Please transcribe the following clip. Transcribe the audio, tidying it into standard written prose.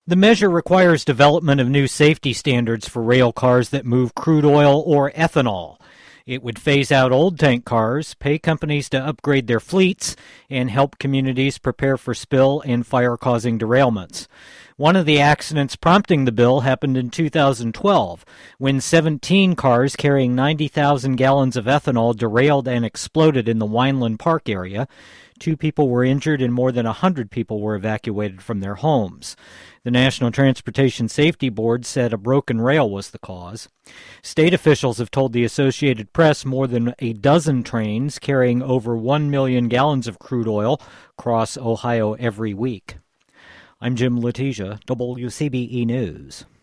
The measure requires development of new safety standards for rail cars that move crude oil or ethanol. It would phase out old tank cars, pay companies to upgrade their fleets, and help communities prepare for spill and fire-causing derailments. One of the accidents prompting the bill happened in 2012, when 17 cars carrying 90,000 gallons of ethanol derailed and exploded in the Wineland Park area. 2 people were injured and more than 100 people were evacuated from their homes. The National Transportation Safety Board said a broken rail was the cause. State officials have told the Associated Press more than a dozen trains carrying over 1 million gallons of crude oil cross Ohio every week. I'm Jim Letizia, WCBE News.